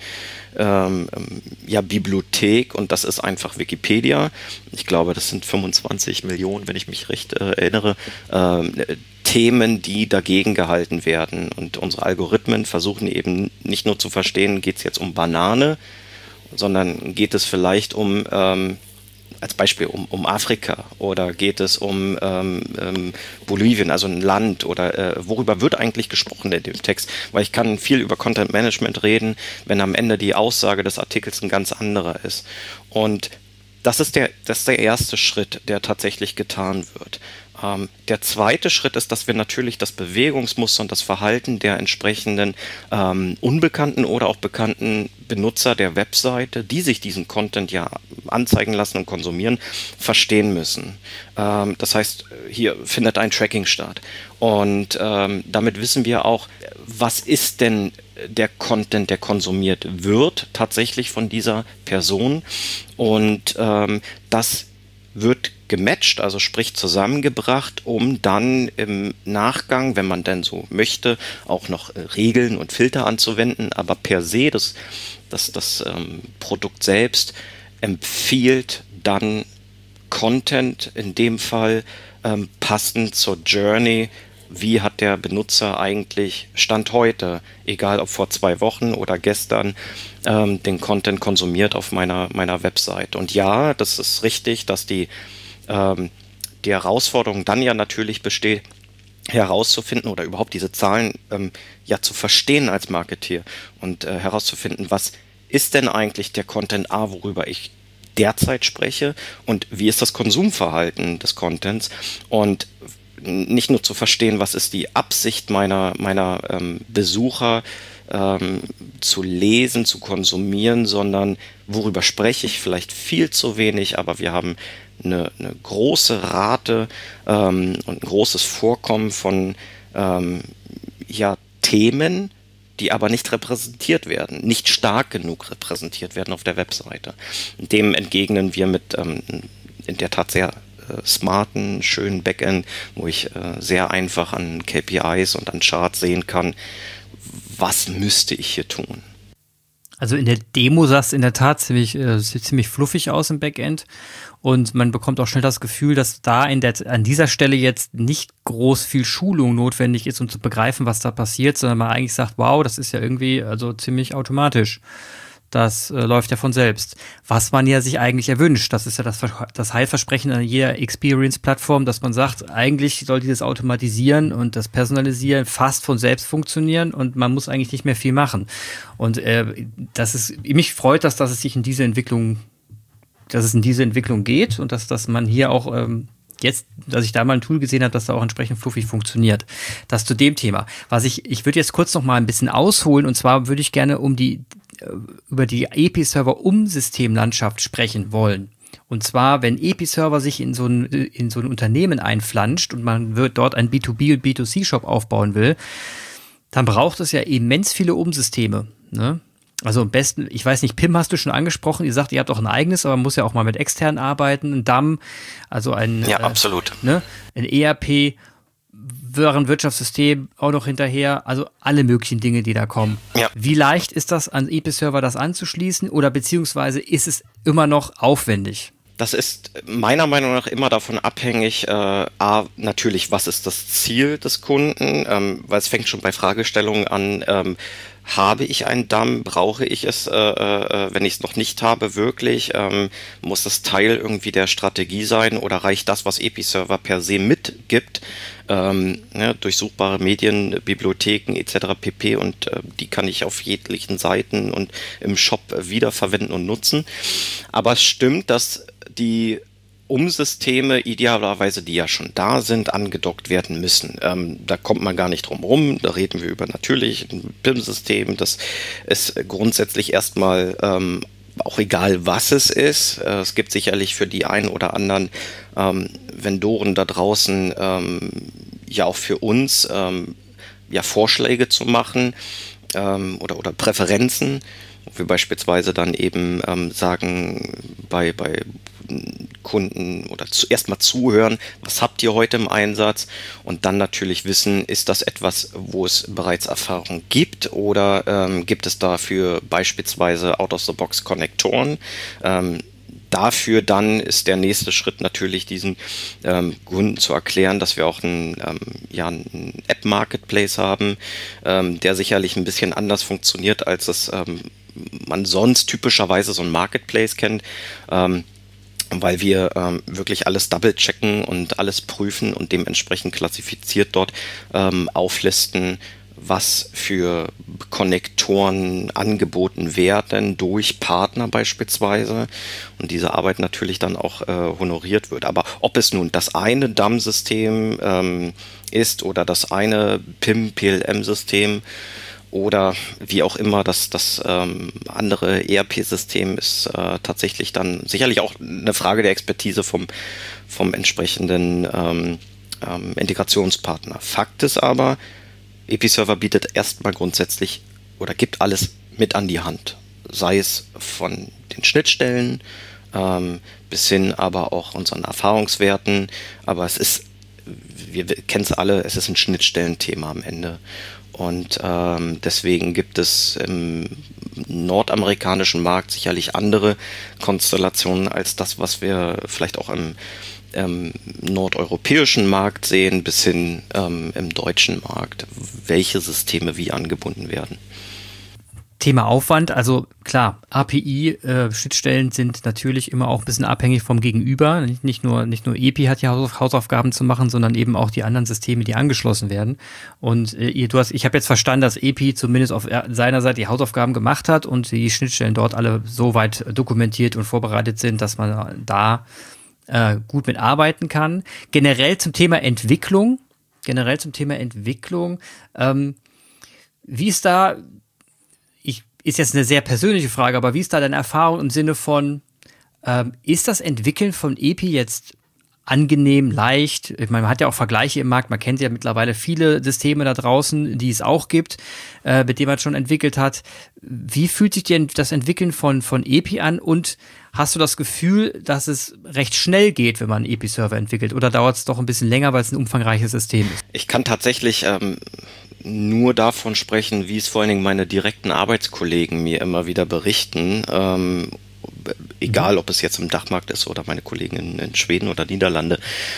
Bibliothek und das ist einfach Wikipedia. Ich glaube, das sind 25 Millionen, wenn ich mich recht erinnere, Themen, die dagegen gehalten werden. Und unsere Algorithmen versuchen eben nicht nur zu verstehen, geht es jetzt um Banane, sondern geht es vielleicht als Beispiel um Afrika oder geht es um Bolivien, also ein Land oder worüber wird eigentlich gesprochen in dem Text? Weil ich kann viel über Content Management reden, wenn am Ende die Aussage des Artikels ein ganz anderer ist. Und das ist der erste Schritt, der tatsächlich getan wird. Der zweite Schritt ist, dass wir natürlich das Bewegungsmuster und das Verhalten der entsprechenden unbekannten oder auch bekannten Benutzer der Webseite, die sich diesen Content ja anzeigen lassen und konsumieren, verstehen müssen. Das heißt, hier findet ein Tracking statt. Und damit wissen wir auch, was ist denn der Content, der konsumiert wird, tatsächlich von dieser Person. Und das wird gematcht, also sprich zusammengebracht, um dann im Nachgang, wenn man denn so möchte, auch noch Regeln und Filter anzuwenden, aber per se das Produkt selbst empfiehlt dann Content in dem Fall passend zur Journey. Wie hat der Benutzer eigentlich Stand heute, egal ob vor 2 Wochen oder gestern, den Content konsumiert auf meiner Website. Und ja, das ist richtig, dass die Herausforderung dann ja natürlich besteht, herauszufinden oder überhaupt diese Zahlen zu verstehen als Marketeer und herauszufinden, was ist denn eigentlich der Content worüber ich derzeit spreche und wie ist das Konsumverhalten des Contents und nicht nur zu verstehen, was ist die Absicht meiner Besucher, zu lesen, zu konsumieren, sondern worüber spreche ich vielleicht viel zu wenig, aber wir haben eine große Rate und ein großes Vorkommen von Themen, die aber nicht repräsentiert werden, nicht stark genug repräsentiert werden auf der Webseite. Dem entgegnen wir mit in der Tat sehr smarten, schönen Backend, wo ich sehr einfach an KPIs und an Charts sehen kann, was müsste ich hier tun. Also in der Demo sah es in der Tat ziemlich fluffig aus im Backend und man bekommt auch schnell das Gefühl, dass da an dieser Stelle jetzt nicht groß viel Schulung notwendig ist, um zu begreifen, was da passiert, sondern man eigentlich sagt, wow, das ist ja irgendwie also ziemlich automatisch. Das läuft ja von selbst. Was man ja sich eigentlich erwünscht, das ist ja das Heilversprechen an jeder Experience-Plattform, dass man sagt, eigentlich soll dieses Automatisieren und das Personalisieren fast von selbst funktionieren und man muss eigentlich nicht mehr viel machen. Und mich freut das, dass es sich in diese Entwicklung geht und dass man hier auch jetzt, dass ich da mal ein Tool gesehen habe, das da auch entsprechend fluffig funktioniert. Das zu dem Thema. Ich würde jetzt kurz noch mal ein bisschen ausholen und zwar würde ich gerne über die Epi-Server-Umsystemlandschaft sprechen wollen. Und zwar, wenn Epi-Server sich in so ein Unternehmen einflanscht und man wird dort einen B2B- und B2C-Shop aufbauen will, dann braucht es ja immens viele Umsysteme, ne? Also am besten, ich weiß nicht, PIM hast du schon angesprochen, ihr sagt, ihr habt auch ein eigenes, aber man muss ja auch mal mit extern arbeiten, ein DAM, also ein absolut. Ein ERP, Warenwirtschaftssystem auch noch hinterher, also alle möglichen Dinge, die da kommen. Ja. Wie leicht ist das, an Epi-Server das anzuschließen oder beziehungsweise ist es immer noch aufwendig? Das ist meiner Meinung nach immer davon abhängig, natürlich, was ist das Ziel des Kunden, weil es fängt schon bei Fragestellungen an, habe ich einen DAM, brauche ich es, wenn ich es noch nicht habe, wirklich, muss das Teil irgendwie der Strategie sein oder reicht das, was Epi-Server per se mitgibt, durchsuchbare Medien, Bibliotheken etc. pp. Und die kann ich auf jeglichen Seiten und im Shop wiederverwenden und nutzen. Aber es stimmt, dass die Umsysteme idealerweise, die ja schon da sind, angedockt werden müssen. Da kommt man gar nicht drum rum. Da reden wir über natürlich ein PIM-System. Das ist grundsätzlich erstmal auch egal, was es ist. Es gibt sicherlich für die einen oder anderen Vendoren da draußen ja auch für uns Vorschläge zu machen oder Präferenzen, wo wir beispielsweise dann eben sagen, bei Kunden oder erstmal zuhören, was habt ihr heute im Einsatz und dann natürlich wissen, ist das etwas, wo es bereits Erfahrung gibt oder gibt es dafür beispielsweise Out-of-the-Box-Konnektoren. Dafür dann ist der nächste Schritt natürlich diesen Kunden zu erklären, dass wir auch einen App-Marketplace haben, der sicherlich ein bisschen anders funktioniert, als es man sonst typischerweise so ein Marketplace kennt, weil wir wirklich alles double-checken und alles prüfen und dementsprechend klassifiziert dort auflisten, was für Konnektoren angeboten werden durch Partner beispielsweise und diese Arbeit natürlich dann auch honoriert wird. Aber ob es nun das eine DAM-System ist oder das eine PIM-PLM-System oder wie auch immer das andere ERP-System ist tatsächlich dann sicherlich auch eine Frage der Expertise vom entsprechenden Integrationspartner. Fakt ist aber, Epi-Server bietet erstmal grundsätzlich oder gibt alles mit an die Hand. Sei es von den Schnittstellen bis hin aber auch unseren Erfahrungswerten. Aber es ist, wir kennen es alle, es ist ein Schnittstellenthema am Ende. Und deswegen gibt es im nordamerikanischen Markt sicherlich andere Konstellationen als das, was wir vielleicht auch im nordeuropäischen Markt sehen, bis hin im deutschen Markt, welche Systeme wie angebunden werden. Thema Aufwand, also klar, API-Schnittstellen sind natürlich immer auch ein bisschen abhängig vom Gegenüber. Nicht nur EPI hat ja Hausaufgaben zu machen, sondern eben auch die anderen Systeme, die angeschlossen werden. Und ich habe jetzt verstanden, dass EPI zumindest auf seiner Seite die Hausaufgaben gemacht hat und die Schnittstellen dort alle so weit dokumentiert und vorbereitet sind, dass man da gut mitarbeiten kann. Generell zum Thema Entwicklung, wie ist da, ist jetzt eine sehr persönliche Frage, aber wie ist da deine Erfahrung im Sinne von, ist das Entwickeln von EPI jetzt angenehm, leicht? Ich meine, man hat ja auch Vergleiche im Markt, man kennt ja mittlerweile viele Systeme da draußen, die es auch gibt, mit denen man schon entwickelt hat. Wie fühlt sich denn das Entwickeln von EPI an und hast du das Gefühl, dass es recht schnell geht, wenn man einen EPI-Server entwickelt, oder dauert es doch ein bisschen länger, weil es ein umfangreiches System ist? Ich kann tatsächlich nur davon sprechen, wie es vor allen Dingen meine direkten Arbeitskollegen mir immer wieder berichten, egal ob es jetzt im Dachmarkt ist oder meine Kollegen in Schweden oder Niederlande,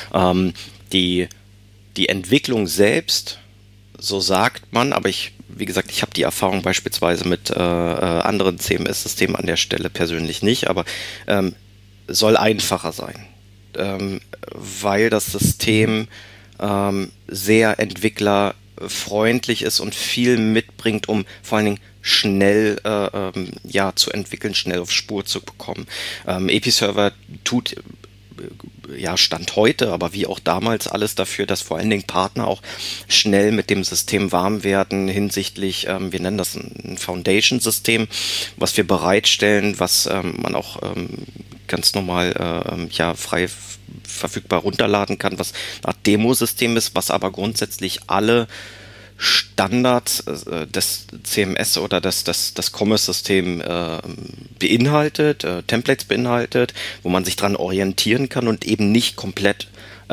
die Entwicklung selbst, so sagt man, aber wie gesagt, ich habe die Erfahrung beispielsweise mit anderen CMS-Systemen an der Stelle persönlich nicht, aber soll einfacher sein, weil das System sehr entwicklerfreundlich ist und viel mitbringt, um vor allen Dingen schnell zu entwickeln, schnell auf Spur zu bekommen. EPI-Server tut Stand heute, aber wie auch damals alles dafür, dass vor allen Dingen Partner auch schnell mit dem System warm werden hinsichtlich, wir nennen das ein Foundation-System, was wir bereitstellen, was man auch ganz normal frei verfügbar runterladen kann, was eine Art Demosystem ist, was aber grundsätzlich alle Standards des CMS oder das Commerce-System beinhaltet, Templates beinhaltet, wo man sich dran orientieren kann und eben nicht komplett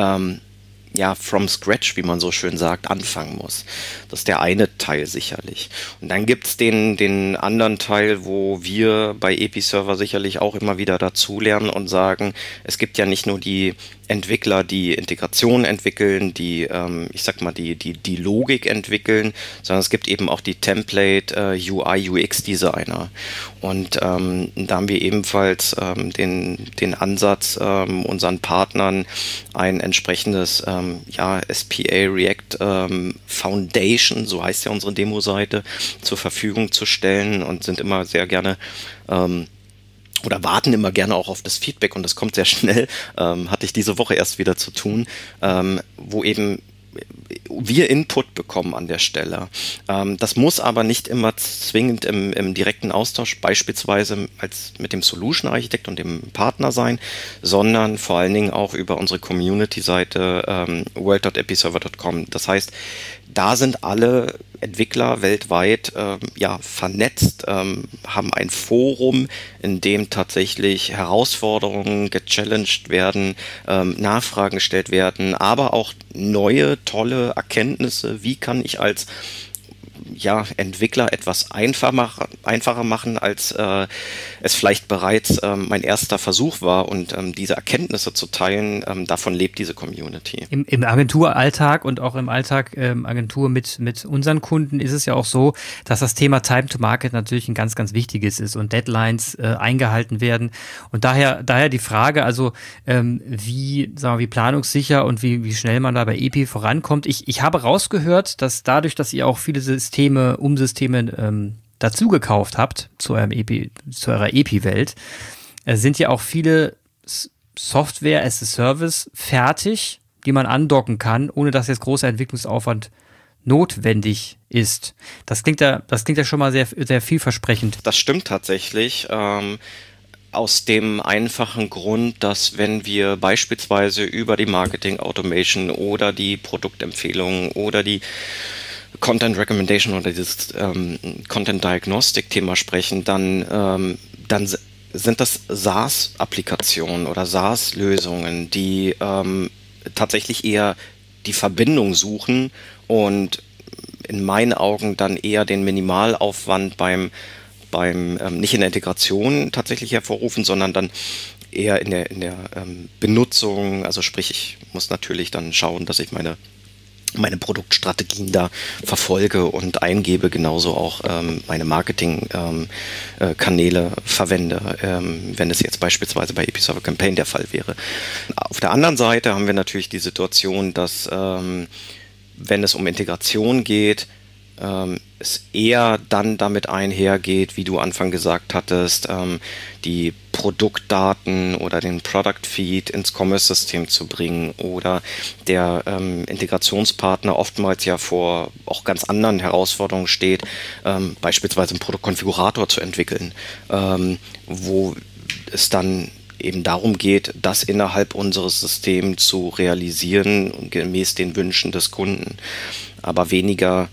from scratch, wie man so schön sagt, anfangen muss. Das ist der eine Teil sicherlich. Und dann gibt es den anderen Teil, wo wir bei EPI-Server sicherlich auch immer wieder dazulernen und sagen, es gibt ja nicht nur die Entwickler, die Integration entwickeln, die die Logik entwickeln, sondern es gibt eben auch die Template UI, UX Designer. Und da haben wir ebenfalls den Ansatz, unseren Partnern ein entsprechendes SPA React Foundation, so heißt ja unsere Demo-Seite, zur Verfügung zu stellen und sind immer sehr gerne oder warten immer gerne auch auf das Feedback, und das kommt sehr schnell, hatte ich diese Woche erst wieder zu tun, wo eben wir Input bekommen an der Stelle. Das muss aber nicht immer zwingend im direkten Austausch beispielsweise als mit dem Solution Architekt und dem Partner sein, sondern vor allen Dingen auch über unsere Community-Seite world.episerver.com. Das heißt, da sind alle Entwickler weltweit vernetzt, haben ein Forum, in dem tatsächlich Herausforderungen gechallenged werden, Nachfragen gestellt werden, aber auch neue, tolle Erkenntnisse. Wie kann ich als Entwickler etwas einfacher machen, als es vielleicht bereits mein erster Versuch war, und diese Erkenntnisse zu teilen, davon lebt diese Community. Im Agenturalltag und auch im Alltag Agentur mit unseren Kunden ist es ja auch so, dass das Thema Time to Market natürlich ein ganz, ganz wichtiges ist und Deadlines eingehalten werden. Und daher die Frage, also wie planungssicher und wie schnell man da bei EPI vorankommt. Ich habe rausgehört, dass dadurch, dass ihr auch viele Systeme dazu gekauft habt zu eurer EPI-Welt, sind ja auch viele Software as a Service fertig, die man andocken kann, ohne dass jetzt großer Entwicklungsaufwand notwendig ist. Das klingt ja schon mal sehr, sehr vielversprechend. Das stimmt tatsächlich. Aus dem einfachen Grund, dass wenn wir beispielsweise über die Marketing Automation oder die Produktempfehlungen oder die Content Recommendation oder dieses Content Diagnostic Thema sprechen, dann sind das SaaS-Applikationen oder SaaS-Lösungen, die tatsächlich eher die Verbindung suchen und in meinen Augen dann eher den Minimalaufwand beim nicht in der Integration tatsächlich hervorrufen, sondern dann eher in der Benutzung. Also sprich, ich muss natürlich dann schauen, dass ich meine Produktstrategien da verfolge und eingebe, genauso auch meine Marketingkanäle verwende, wenn es jetzt beispielsweise bei Episerver Campaign der Fall wäre. Auf der anderen Seite haben wir natürlich die Situation, dass wenn es um Integration geht, es eher dann damit einhergeht, wie du Anfang gesagt hattest, die Produktdaten oder den Product Feed ins Commerce-System zu bringen oder der Integrationspartner oftmals ja vor auch ganz anderen Herausforderungen steht, beispielsweise einen Produktkonfigurator zu entwickeln, wo es dann eben darum geht, das innerhalb unseres Systems zu realisieren, gemäß den Wünschen des Kunden, aber weniger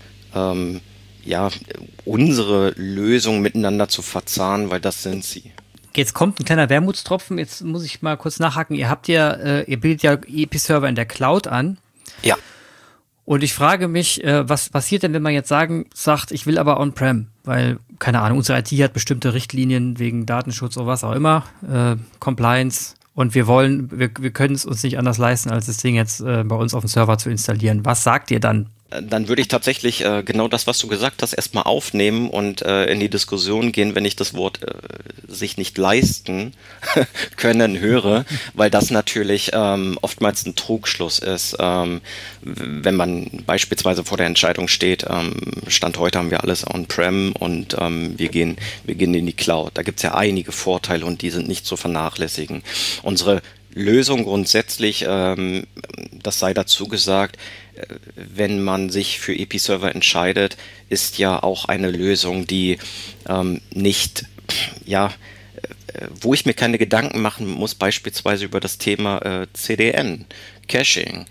unsere Lösungen miteinander zu verzahnen, weil das sind sie. Jetzt kommt ein kleiner Wermutstropfen, jetzt muss ich mal kurz nachhaken. Ihr bildet ja EP-Server in der Cloud an. Ja. Und ich frage mich, was passiert denn, wenn man jetzt sagt, ich will aber On-Prem, weil, keine Ahnung, unsere IT hat bestimmte Richtlinien wegen Datenschutz oder was auch immer, Compliance, und wir können es uns nicht anders leisten, als das Ding jetzt bei uns auf dem Server zu installieren. Was sagt ihr dann? Dann würde ich tatsächlich genau das, was du gesagt hast, erstmal aufnehmen und in die Diskussion gehen, wenn ich das Wort sich nicht leisten können höre, weil das natürlich oftmals ein Trugschluss ist, wenn man beispielsweise vor der Entscheidung steht, Stand heute haben wir alles on-prem und wir gehen in die Cloud. Da gibt es ja einige Vorteile und die sind nicht zu vernachlässigen. Unsere Lösung grundsätzlich, das sei dazu gesagt, wenn man sich für EP-Server entscheidet, ist ja auch eine Lösung, die wo ich mir keine Gedanken machen muss, beispielsweise über das Thema CDN, Caching.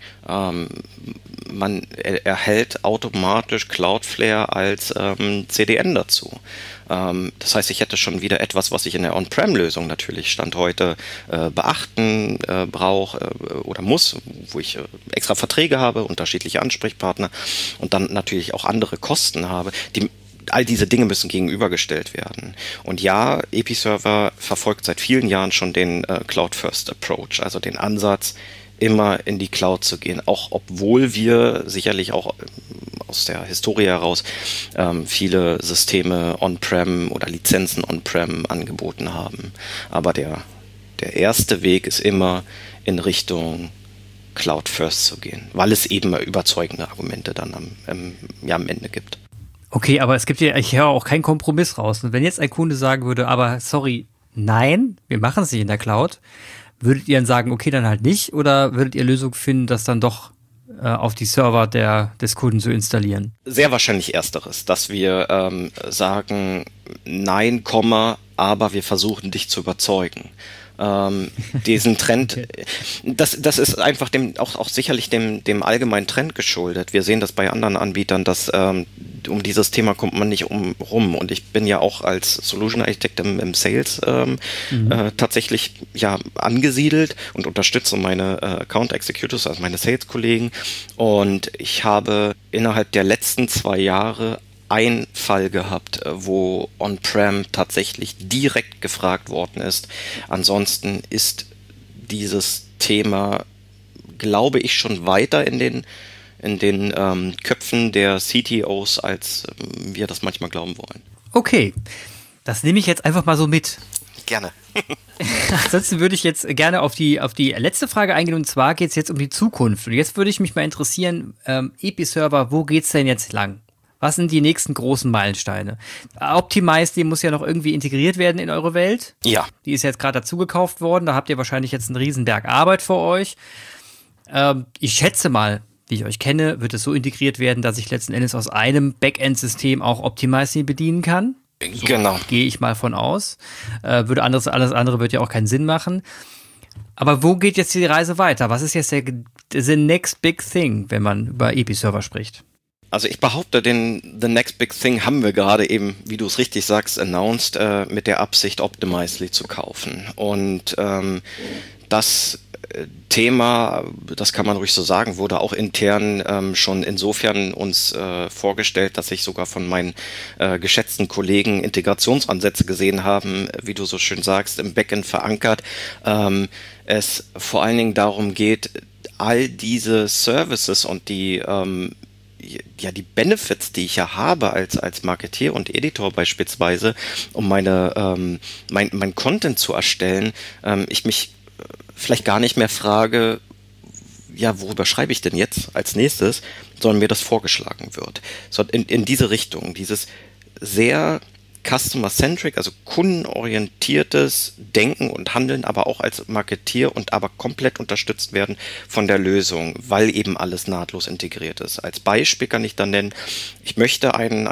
Man erhält automatisch Cloudflare als CDN dazu. Das heißt, ich hätte schon wieder etwas, was ich in der On-Prem-Lösung natürlich Stand heute beachten brauche oder muss, wo ich extra Verträge habe, unterschiedliche Ansprechpartner und dann natürlich auch andere Kosten habe, all diese Dinge müssen gegenübergestellt werden. Und ja, EP-Server verfolgt seit vielen Jahren schon den Cloud-First-Approach, also den Ansatz, immer in die Cloud zu gehen, auch obwohl wir sicherlich auch aus der Historie heraus viele Systeme on-prem oder Lizenzen on-prem angeboten haben. Aber der erste Weg ist immer in Richtung Cloud First zu gehen, weil es eben überzeugende Argumente dann am Ende gibt. Okay, aber ich höre auch keinen Kompromiss raus. Und wenn jetzt ein Kunde sagen würde, aber sorry, nein, wir machen es nicht in der Cloud, würdet ihr dann sagen, okay, dann halt nicht? Oder würdet ihr Lösungen finden, das dann doch auf die Server des Kunden zu installieren? Sehr wahrscheinlich Ersteres, dass wir sagen, nein, aber wir versuchen dich zu überzeugen. Diesen Trend, das ist einfach auch sicherlich dem allgemeinen Trend geschuldet. Wir sehen das bei anderen Anbietern, dass um dieses Thema kommt man nicht rum. Und ich bin ja auch als Solution Architect im Sales tatsächlich angesiedelt und unterstütze meine Account Executives, also meine Sales-Kollegen. Und ich habe innerhalb der letzten 2 Jahre ein Fall gehabt, wo On-Prem tatsächlich direkt gefragt worden ist. Ansonsten ist dieses Thema, glaube ich, schon weiter in den Köpfen der CTOs, als wir das manchmal glauben wollen. Okay, das nehme ich jetzt einfach mal so mit. Gerne. Ansonsten würde ich jetzt gerne auf die letzte Frage eingehen, und zwar geht es jetzt um die Zukunft. Und jetzt würde ich mich mal interessieren, EP-Server, wo geht's denn jetzt lang? Was sind die nächsten großen Meilensteine? Optimize, die muss ja noch irgendwie integriert werden in eure Welt. Ja. Die ist jetzt gerade dazugekauft worden. Da habt ihr wahrscheinlich jetzt einen Riesenberg Arbeit vor euch. Ich schätze mal, wie ich euch kenne, wird es so integriert werden, dass ich letzten Endes aus einem Backend-System auch Optimize bedienen kann. So genau. Gehe ich mal von aus. Alles andere wird ja auch keinen Sinn machen. Aber wo geht jetzt die Reise weiter? Was ist jetzt the next big thing, wenn man über EP-Server spricht? Also ich behaupte, The Next Big Thing haben wir gerade eben, wie du es richtig sagst, announced, mit der Absicht, Optimizely zu kaufen. Und das Thema, das kann man ruhig so sagen, wurde auch intern schon insofern uns vorgestellt, dass sich sogar von meinen geschätzten Kollegen Integrationsansätze gesehen haben, wie du so schön sagst, im Backend verankert. Es vor allen Dingen darum geht, all diese Services und die Benefits, die ich ja habe als Marketeer und Editor beispielsweise, um mein Content zu erstellen, ich mich vielleicht gar nicht mehr frage, ja, worüber schreibe ich denn jetzt als nächstes, sondern mir das vorgeschlagen wird. So in diese Richtung, dieses sehr customer-centric, also kundenorientiertes Denken und Handeln, aber auch als Marketier und aber komplett unterstützt werden von der Lösung, weil eben alles nahtlos integriert ist. Als Beispiel kann ich dann nennen, ich möchte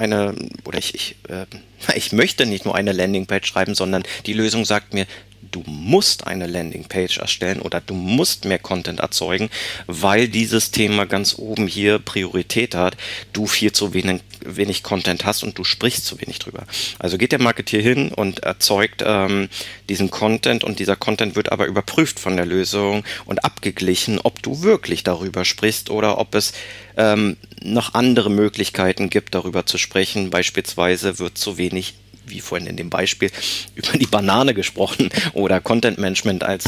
ich möchte nicht nur eine Landingpage schreiben, sondern die Lösung sagt mir, du musst eine Landingpage erstellen oder du musst mehr Content erzeugen, weil dieses Thema ganz oben hier Priorität hat, du viel zu wenig Content hast und du sprichst zu wenig drüber. Also geht der Marketeer hin und erzeugt diesen Content und dieser Content wird aber überprüft von der Lösung und abgeglichen, ob du wirklich darüber sprichst oder ob es noch andere Möglichkeiten gibt, darüber zu sprechen. Beispielsweise wird zu wenig, wie vorhin in dem Beispiel, über die Banane gesprochen oder Content Management als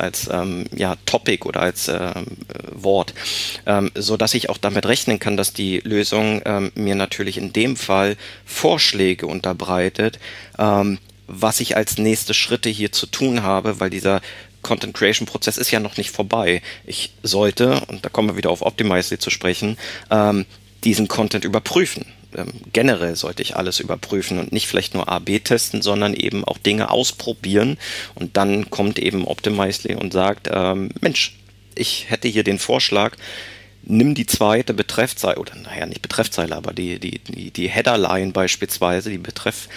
Topic oder als Wort, so dass ich auch damit rechnen kann, dass die Lösung mir natürlich in dem Fall Vorschläge unterbreitet, was ich als nächste Schritte hier zu tun habe, weil dieser Content Creation Prozess ist ja noch nicht vorbei. Ich sollte, und da kommen wir wieder auf Optimizely zu sprechen, diesen Content überprüfen. Generell sollte ich alles überprüfen und nicht vielleicht nur A/B testen, sondern eben auch Dinge ausprobieren. Und dann kommt eben Optimizely und sagt, Mensch, ich hätte hier den Vorschlag, nimm die zweite Betreffzeile, oder naja, nicht Betreffzeile, aber die Headerline beispielsweise, den Betreff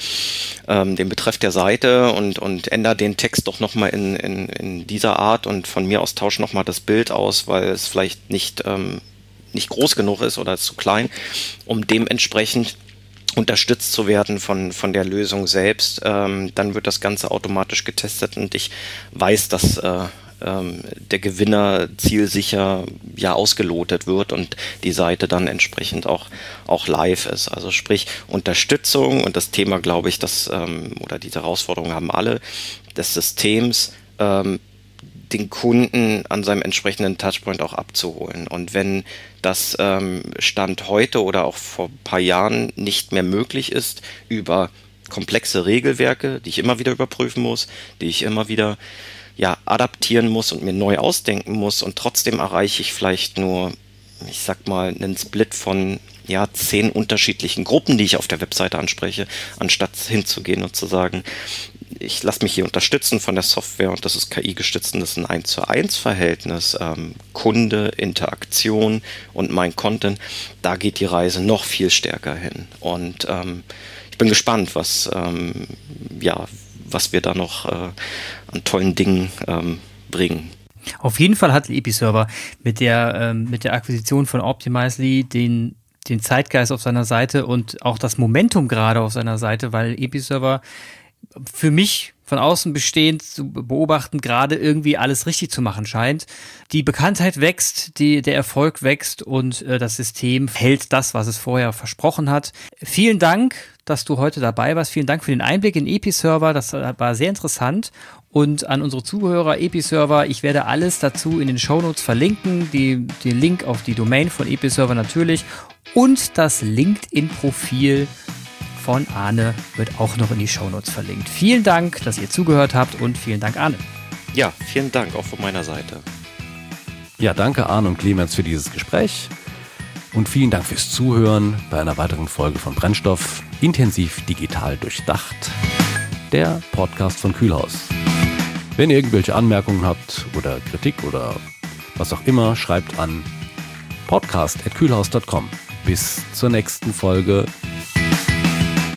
der Seite und ändere den Text doch nochmal in dieser Art und von mir aus tausche nochmal das Bild aus, weil es vielleicht nicht groß genug ist oder zu klein, um dementsprechend unterstützt zu werden von der Lösung selbst. Dann wird das Ganze automatisch getestet und ich weiß, dass der Gewinner zielsicher ausgelotet wird und die Seite dann entsprechend auch live ist. Also sprich Unterstützung und das Thema, glaube ich, oder diese Herausforderungen haben alle des Systems, den Kunden an seinem entsprechenden Touchpoint auch abzuholen. Und wenn das Stand heute oder auch vor ein paar Jahren nicht mehr möglich ist, über komplexe Regelwerke, die ich immer wieder überprüfen muss, die ich immer wieder adaptieren muss und mir neu ausdenken muss und trotzdem erreiche ich vielleicht nur, ich sag mal, einen Split von 10 unterschiedlichen Gruppen, die ich auf der Webseite anspreche, anstatt hinzugehen und zu sagen, ich lasse mich hier unterstützen von der Software und das ist KI gestützt und das ist ein 1:1 Verhältnis, Kunde, Interaktion und mein Content, da geht die Reise noch viel stärker hin und ich bin gespannt, was wir da noch an tollen Dingen bringen. Auf jeden Fall hat Episerver mit der Akquisition von Optimizely den Zeitgeist auf seiner Seite und auch das Momentum gerade auf seiner Seite, weil Episerver für mich von außen bestehend zu beobachten, gerade irgendwie alles richtig zu machen scheint. Die Bekanntheit wächst, der Erfolg wächst und das System hält das, was es vorher versprochen hat. Vielen Dank, dass du heute dabei warst. Vielen Dank für den Einblick in Episerver. Das war sehr interessant. Und an unsere Zuhörer, Episerver, ich werde alles dazu in den Shownotes verlinken. Den Link auf die Domain von Episerver natürlich und das LinkedIn-Profil von Arne wird auch noch in die Shownotes verlinkt. Vielen Dank, dass ihr zugehört habt und vielen Dank, Arne. Ja, vielen Dank auch von meiner Seite. Ja, danke Arne und Clemens für dieses Gespräch und vielen Dank fürs Zuhören bei einer weiteren Folge von Brennstoff, intensiv digital durchdacht, der Podcast von Kühlhaus. Wenn ihr irgendwelche Anmerkungen habt oder Kritik oder was auch immer, schreibt an podcast@kühlhaus.com. Bis zur nächsten Folge.